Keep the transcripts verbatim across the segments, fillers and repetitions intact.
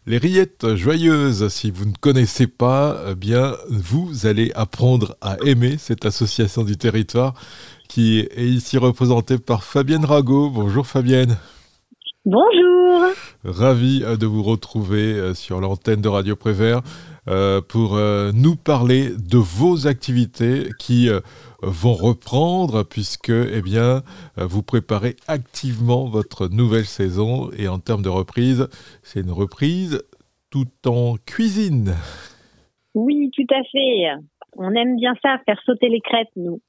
Les rillettes joyeuses, si vous ne connaissez pas, eh bien, vous allez apprendre à aimer cette association du territoire qui est ici représentée par Fabienne Rago. Bonjour Fabienne. Bonjour. Ravi de vous retrouver sur l'antenne de Radio Prévert euh, pour euh, nous parler de vos activités qui euh, vont reprendre puisque eh bien, vous préparez activement votre nouvelle saison et en termes de reprise, c'est une reprise tout en cuisine. Oui, tout à fait. On aime bien ça, faire sauter les crêpes, nous.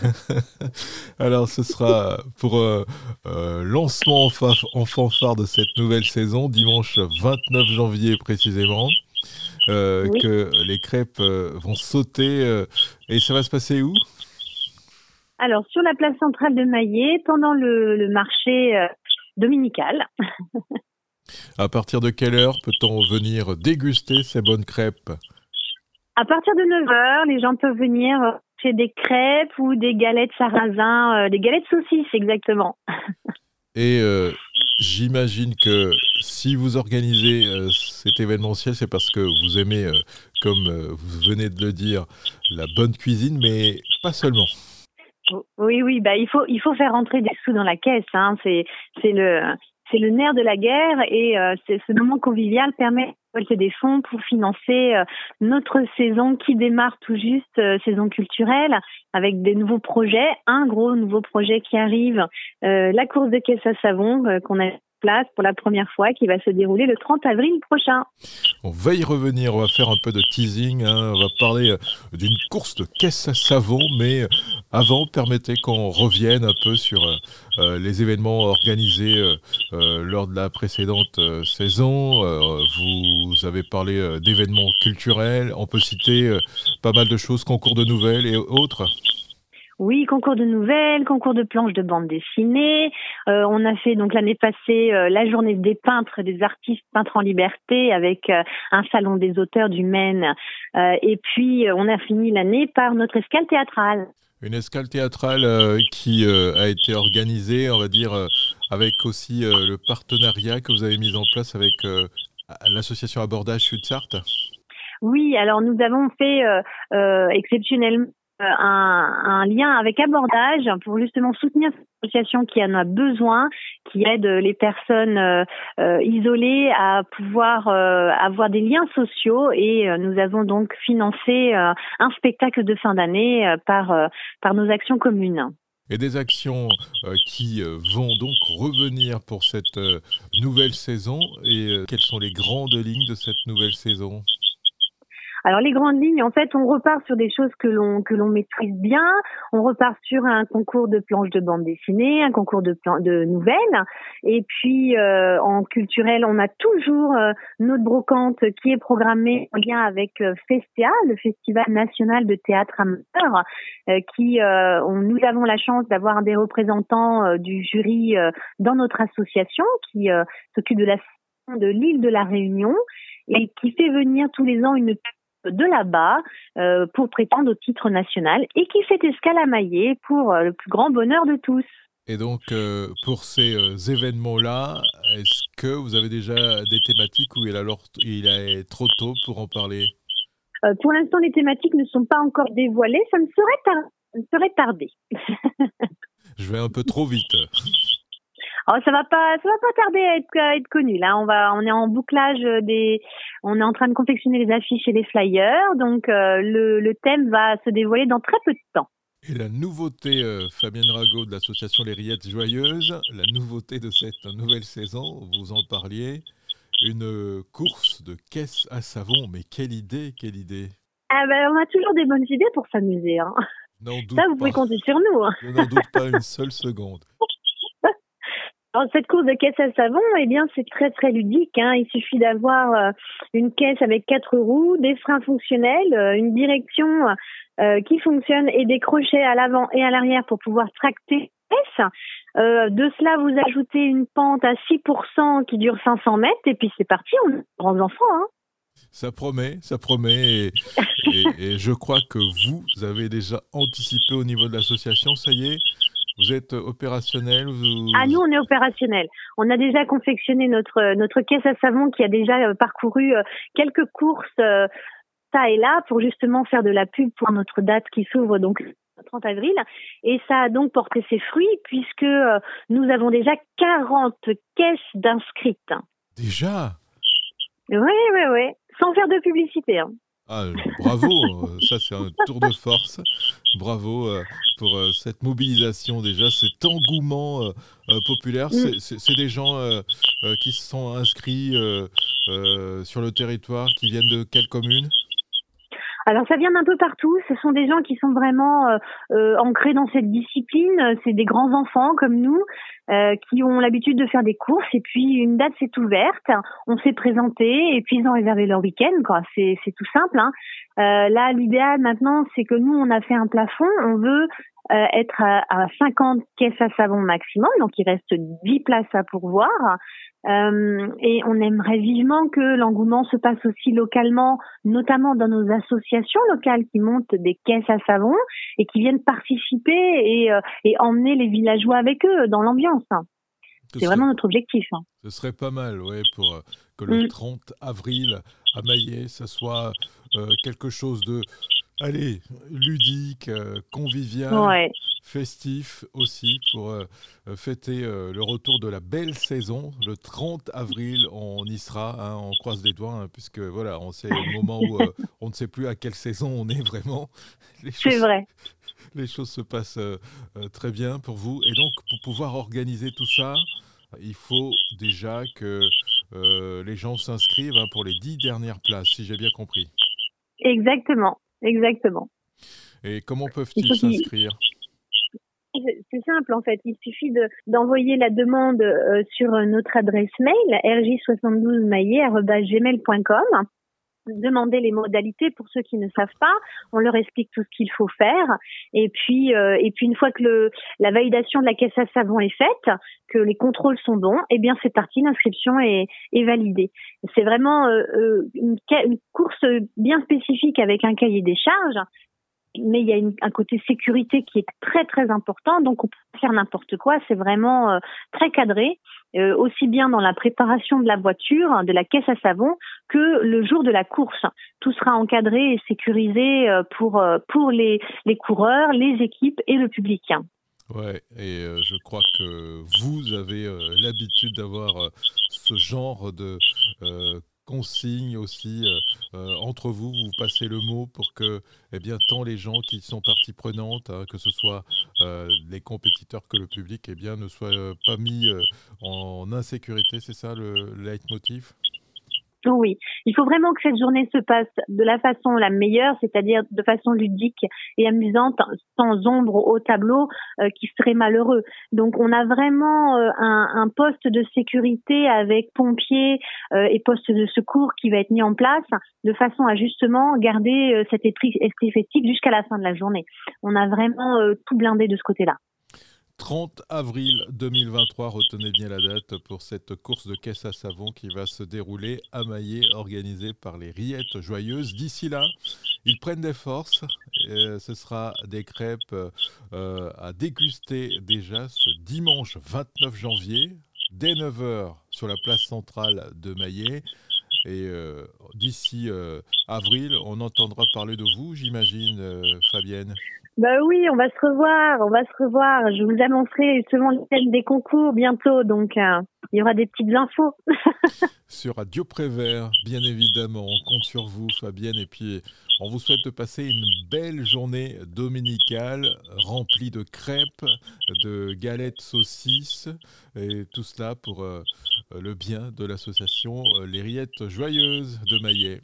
Alors, ce sera pour euh, euh, lancement en, fa- en fanfare de cette nouvelle saison, dimanche vingt-neuf janvier précisément, euh, Oui. que les crêpes euh, vont sauter. Euh, et ça va se passer où ? Alors, sur la place centrale de Maillé, pendant le, le marché euh, dominical. À partir de quelle heure peut-on venir déguster ces bonnes crêpes ? À partir de neuf heures, les gens peuvent venir chez des crêpes ou des galettes sarrasin, euh, des galettes saucisses exactement. Et euh, j'imagine que si vous organisez euh, cet événementiel, c'est parce que vous aimez, euh, comme euh, vous venez de le dire, la bonne cuisine, mais pas seulement. Oui, oui, bah il faut il faut faire rentrer des sous dans la caisse, hein. C'est c'est le c'est le nerf de la guerre et euh, c'est, ce moment convivial permet de récolter des fonds pour financer euh, notre saison qui démarre tout juste, euh, saison culturelle, avec des nouveaux projets. Un gros nouveau projet qui arrive, euh, la course de caisse à savon euh, qu'on a en place pour la première fois, qui va se dérouler le trente avril prochain. On va y revenir, on va faire un peu de teasing, hein, on va parler euh, d'une course de caisse à savon, mais euh, avant, permettez qu'on revienne un peu sur euh, euh, les événements organisés euh, euh, lors de la précédente euh, saison. Euh, vous avez parlé euh, d'événements culturels, on peut citer euh, pas mal de choses, concours de nouvelles et autres. Oui, concours de nouvelles, concours de planches de bande dessinée. Euh, on a fait donc l'année passée euh, la journée des peintres, des artistes peintres en liberté avec euh, un salon des auteurs du Maine. Euh, et puis euh, on a fini l'année par notre escale théâtrale. Une escale théâtrale euh, qui euh, a été organisée, on va dire, euh, avec aussi euh, le partenariat que vous avez mis en place avec euh, l'association Abordage Sud-Sarthe. Oui, alors nous avons fait euh, euh, exceptionnellement Un, un lien avec Abordage pour justement soutenir cette association qui en a besoin, qui aide les personnes euh, euh, isolées à pouvoir euh, avoir des liens sociaux et euh, nous avons donc financé euh, un spectacle de fin d'année euh, par, euh, par nos actions communes. Et des actions euh, qui euh, vont donc revenir pour cette euh, nouvelle saison. Et euh, quelles sont les grandes lignes de cette nouvelle saison ? Alors les grandes lignes, en fait, on repart sur des choses que l'on que l'on maîtrise bien. On repart sur un concours de planches de bande dessinée, un concours de plan, de nouvelles. Et puis euh, en culturel, on a toujours euh, notre brocante qui est programmée en lien avec euh, Festea, le Festival national de théâtre amateur, euh, qui euh, on, nous avons la chance d'avoir des représentants euh, du jury euh, dans notre association qui euh, s'occupe de la de l'île de la Réunion et qui fait venir tous les ans une de là-bas euh, pour prétendre au titre national et qui fait escale à Maillé pour euh, le plus grand bonheur de tous. Et donc, euh, pour ces euh, événements-là, est-ce que vous avez déjà des thématiques ou il est, alors, il est trop tôt pour en parler ? euh, Pour l'instant, les thématiques ne sont pas encore dévoilées. Ça me serait, tar- ça me serait tardé. Je vais un peu trop vite. Alors, ça va pas, ça va pas tarder à être, à être connu. Là, on va, on est en bouclage des, on est en train de confectionner les affiches et les flyers. Donc, euh, le, le thème va se dévoiler dans très peu de temps. Et la nouveauté, euh, Fabienne Rago de l'association Les Rillettes Joyeuses, la nouveauté de cette nouvelle saison, vous en parliez, une course de caisse à savon. Mais quelle idée, quelle idée. Ah ben, on a toujours des bonnes idées pour s'amuser. Hein. N'en doute Ça, vous pas. pouvez compter sur nous. Hein. Je n'en doute pas une seule seconde. Alors, cette course de caisse à savon, eh bien, c'est très très ludique. Hein. Il suffit d'avoir euh, une caisse avec quatre roues, des freins fonctionnels, euh, une direction euh, qui fonctionne et des crochets à l'avant et à l'arrière pour pouvoir tracter la caisse. Euh, de cela, vous ajoutez une pente à six pour cent qui dure cinq cents mètres et puis c'est parti, on est grands enfants. Hein. Ça promet, ça promet. Et, et, et je crois que vous avez déjà anticipé au niveau de l'association, ça y est. Vous êtes opérationnel vous... Ah, nous, on est opérationnel. On a déjà confectionné notre notre caisse à savon qui a déjà euh, parcouru euh, quelques courses euh, ça et là pour justement faire de la pub pour notre date qui s'ouvre donc le trente avril. Et ça a donc porté ses fruits puisque euh, nous avons déjà quarante caisses d'inscrites. Déjà? Oui, oui, oui. Sans faire de publicité. Hein. Ah, bravo, euh, ça c'est un tour de force. Bravo euh, pour euh, cette mobilisation déjà, cet engouement euh, euh, populaire. Mm. C'est c'est- c'est des gens euh, euh, qui se sont inscrits euh, euh, sur le territoire, qui viennent de quelle commune? Alors ça vient d'un peu partout. Ce sont des gens qui sont vraiment euh, euh, ancrés dans cette discipline. C'est des grands enfants comme nous euh, qui ont l'habitude de faire des courses. Et puis une date s'est ouverte, on s'est présenté et puis ils ont réservé leur week-end. Quoi, c'est c'est tout simple. Hein. Euh, là, l'idéal maintenant, c'est que nous on a fait un plafond. On veut euh, être à, à cinquante caisses à savon maximum, donc il reste dix places à pourvoir. Euh, et on aimerait vivement que l'engouement se passe aussi localement, notamment dans nos associations locales qui montent des caisses à savon et qui viennent participer et, euh, et emmener les villageois avec eux dans l'ambiance. Ce C'est serait, vraiment notre objectif. ce serait pas mal, ouais, pour euh, que le Mm. trente avril à Maillet, ça soit euh, quelque chose de, allez, ludique, euh, convivial, Ouais. festif aussi, pour euh, euh, fêter euh, le retour de la belle saison. Le trente avril, on y sera, hein, on croise les doigts, hein, puisque voilà, on sait le moment où euh, on ne sait plus à quelle saison on est vraiment. Les C'est choses, vrai. les choses se passent euh, euh, très bien pour vous. Et donc, pour pouvoir organiser tout ça, il faut déjà que euh, les gens s'inscrivent hein, pour les dix dernières places, si j'ai bien compris. Exactement. Exactement. Et comment Il peuvent-ils faut qu'il s'inscrire? C'est simple en fait, il suffit de d'envoyer la demande euh, sur notre adresse mail r j soixante-douze maillet arobase gmail point com. Demander les modalités pour ceux qui ne savent pas, on leur explique tout ce qu'il faut faire et puis euh, et puis une fois que le la validation de la caisse à savon est faite, que les contrôles sont bons, eh bien c'est parti, l'inscription est est validée. C'est vraiment euh, euh, une, une course bien spécifique avec un cahier des charges. Mais il y a une, un côté sécurité qui est très très important, donc on peut pas faire n'importe quoi, c'est vraiment euh, très cadré, euh, aussi bien dans la préparation de la voiture, de la caisse à savon, que le jour de la course. Tout sera encadré et sécurisé euh, pour euh, pour les les coureurs, les équipes et le public. Ouais, et euh, je crois que vous avez euh, l'habitude d'avoir euh, ce genre de euh, consignes aussi euh, euh, entre vous. Vous passez le mot pour que, eh bien, tant les gens qui sont partie prenante, hein, que ce soit euh, les compétiteurs que le public, eh bien, ne soient euh, pas mis euh, en insécurité. C'est ça le, le leitmotiv? Oui, il faut vraiment que cette journée se passe de la façon la meilleure, c'est-à-dire de façon ludique et amusante, sans ombre au tableau euh, qui serait malheureux. Donc on a vraiment euh, un, un poste de sécurité avec pompiers euh, et poste de secours qui va être mis en place de façon à justement garder euh, cet esprit, esprit festif jusqu'à la fin de la journée. On a vraiment euh, tout blindé de ce côté-là. trente avril deux mille vingt-trois, retenez bien la date pour cette course de caisse à savon qui va se dérouler à Maillet, organisée par les Rillettes Joyeuses. D'ici là, ils prennent des forces. Et ce sera des crêpes euh, à déguster déjà ce dimanche vingt-neuf janvier, dès neuf heures sur la place centrale de Maillet. Et euh, d'ici euh, avril, on entendra parler de vous, j'imagine, euh, Fabienne. Bah oui, on va se revoir, on va se revoir. Je vous annoncerai justement le thème des concours bientôt, donc euh, il y aura des petites infos. Sur Radio Prévert, bien évidemment, on compte sur vous, Fabienne, et puis on vous souhaite de passer une belle journée dominicale remplie de crêpes, de galettes saucisses, et tout cela pour euh, le bien de l'association euh, Les Rillettes Joyeuses de Maillet.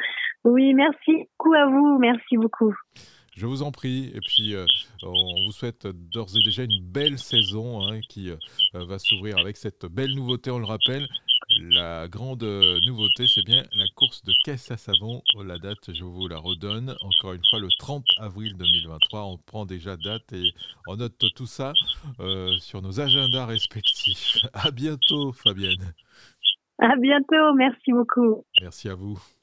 Oui, merci beaucoup à vous, merci beaucoup. Je vous en prie, et puis euh, on vous souhaite d'ores et déjà une belle saison hein, qui euh, va s'ouvrir avec cette belle nouveauté, on le rappelle. La grande euh, nouveauté, c'est bien la course de caisse à savon. La date, je vous la redonne. Encore une fois, le trente avril deux mille vingt-trois. On prend déjà date et on note tout ça euh, sur nos agendas respectifs. À bientôt, Fabienne. À bientôt, merci beaucoup. Merci à vous.